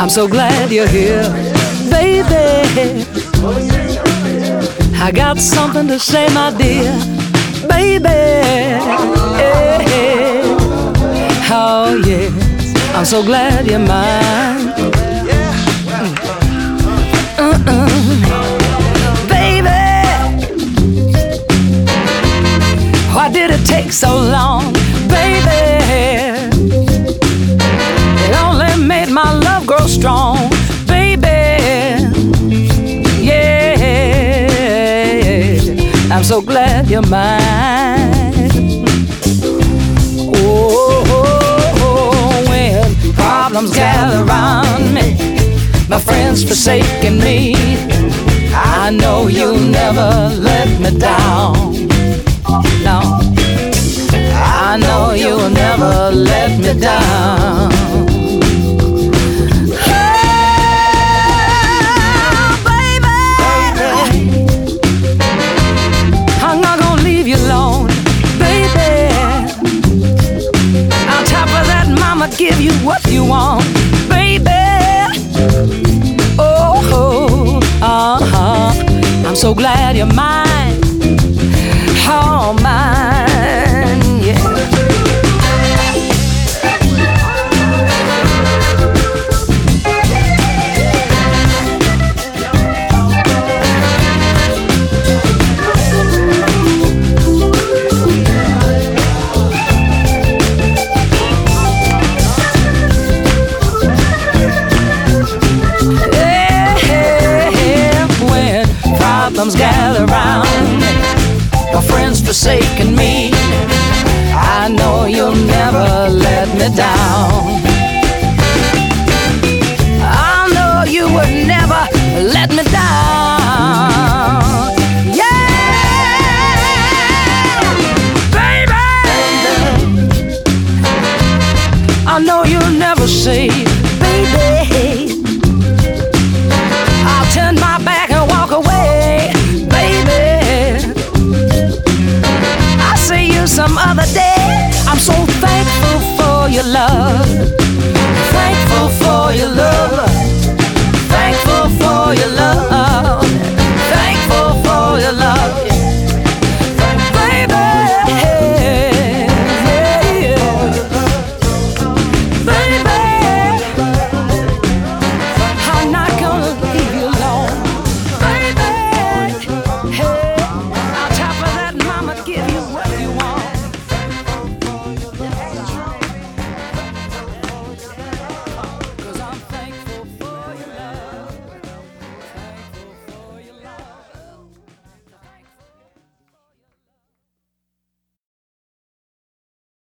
I'm so glad you're here, baby. I got something to say, my dear, baby. Oh yes, I'm so glad you're mine. Baby, why did it take so long, baby? It only made my love grow strong, baby. Yeah, I'm so glad you're mine. Oh, when problems gather around me, my friends forsaking me, I know you'll never let me down. No, I know you'll never let me down. Oh, baby, I'm not gonna leave you alone, baby. On top of that, mama give you what you want, baby. Oh, I'm so glad you're mine. Oh, mine, yeah. Problems got